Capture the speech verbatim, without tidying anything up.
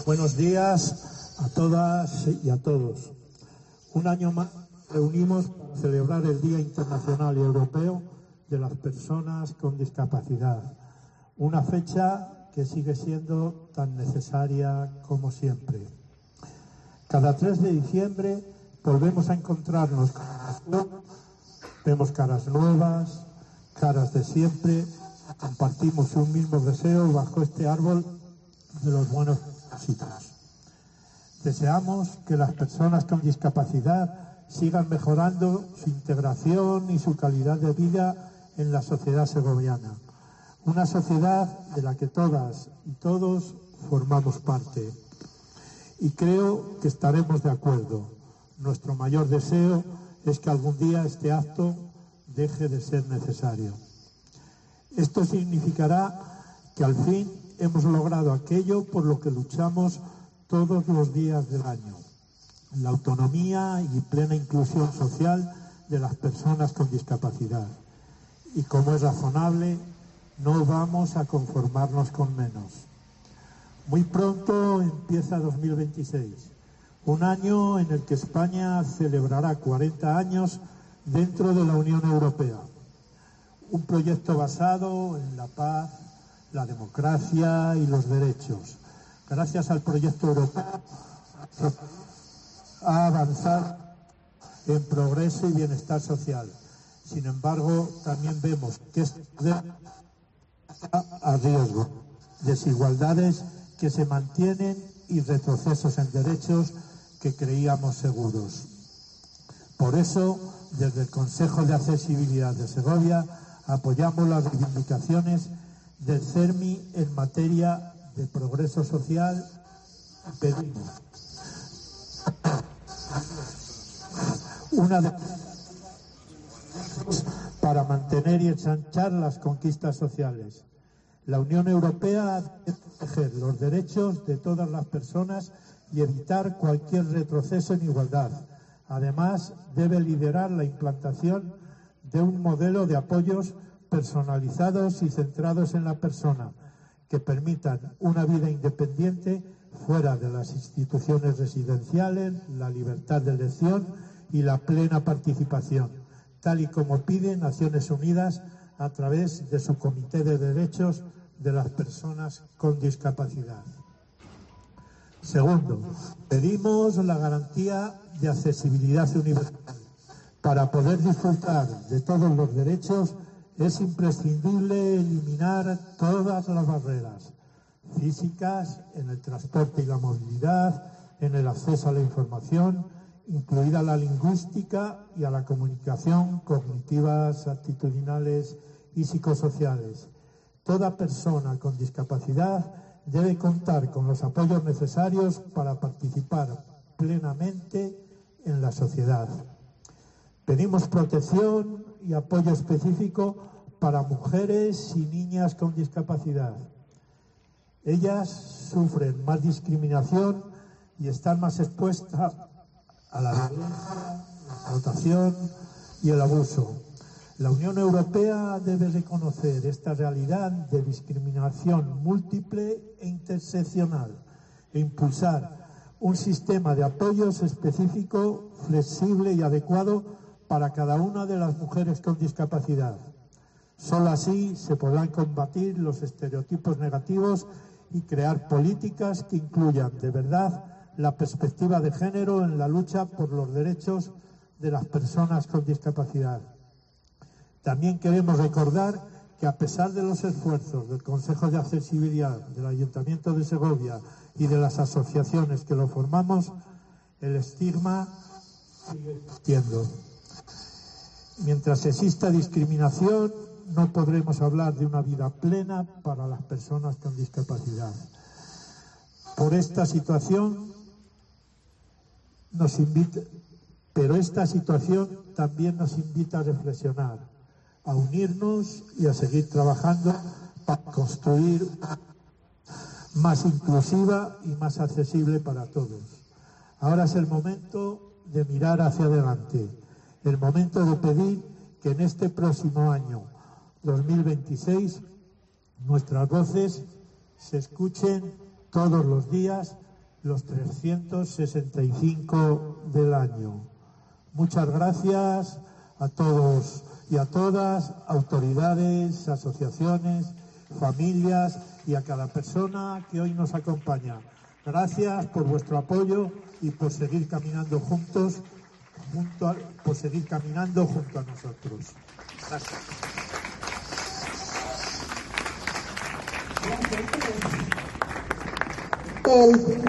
Buenos días a todas y a todos. Un año más reunimos para celebrar el Día Internacional y Europeo de las Personas con Discapacidad. Una fecha que sigue siendo tan necesaria como siempre. Cada tres de diciembre volvemos a encontrarnos con la vemos caras nuevas, caras de siempre, compartimos un mismo deseo bajo este árbol de los buenos propósitos. Deseamos que las personas con discapacidad sigan mejorando su integración y su calidad de vida en la sociedad segoviana, una sociedad de la que todas y todos formamos parte. Y creo que estaremos de acuerdo. Nuestro mayor deseo es que algún día este acto deje de ser necesario. Esto significará que al fin hemos logrado aquello por lo que luchamos todos los días del año: la autonomía y plena inclusión social de las personas con discapacidad. Y como es razonable, no vamos a conformarnos con menos. Muy pronto empieza dos mil veintiséis, un año en el que España celebrará cuarenta años dentro de la Unión Europea. Un proyecto basado en la paz, la democracia y los derechos. Gracias al proyecto europeo ha avanzado en progreso y bienestar social. Sin embargo, también vemos que este poder está a riesgo. Desigualdades que se mantienen y retrocesos en derechos que creíamos seguros. Por eso, desde el Consejo de Accesibilidad de Segovia, apoyamos las reivindicaciones del CERMI en materia de progreso social y pedimos una de para mantener y ensanchar las conquistas sociales. La Unión Europea debe proteger los derechos de todas las personas y evitar cualquier retroceso en igualdad. Además, debe liderar la implantación de un modelo de apoyos personalizados y centrados en la persona, que permitan una vida independiente fuera de las instituciones residenciales, la libertad de elección y la plena participación, tal y como pide Naciones Unidas a través de su Comité de Derechos de las Personas con Discapacidad. Segundo, pedimos la garantía de accesibilidad universal. Para poder disfrutar de todos los derechos es imprescindible eliminar todas las barreras físicas en el transporte y la movilidad, en el acceso a la información, incluida la lingüística y a la comunicación, cognitivas, actitudinales y psicosociales. Toda persona con discapacidad debe contar con los apoyos necesarios para participar plenamente en la sociedad. Pedimos protección y apoyo específico para mujeres y niñas con discapacidad. Ellas sufren más discriminación y están más expuestas a la violencia, la explotación y el abuso. La Unión Europea debe reconocer esta realidad de discriminación múltiple e interseccional e impulsar un sistema de apoyos específico, flexible y adecuado para cada una de las mujeres con discapacidad. Solo así se podrán combatir los estereotipos negativos y crear políticas que incluyan de verdad la perspectiva de género en la lucha por los derechos de las personas con discapacidad. También queremos recordar que a pesar de los esfuerzos del Consejo de Accesibilidad, del Ayuntamiento de Segovia y de las asociaciones que lo formamos, el estigma sigue existiendo. Mientras exista discriminación, no podremos hablar de una vida plena para las personas con discapacidad. Por esta situación nos invita, pero esta situación también nos invita a reflexionar, a unirnos y a seguir trabajando para construir más inclusiva y más accesible para todos. Ahora es el momento de mirar hacia adelante, el momento de pedir que en este próximo año dos mil veintiséis nuestras voces se escuchen todos los días los trescientos sesenta y cinco del año. Muchas gracias a todos y a todas, autoridades, asociaciones, familias y a cada persona que hoy nos acompaña. Gracias por vuestro apoyo y por seguir caminando juntos, junto a, por seguir caminando junto a nosotros. Gracias. El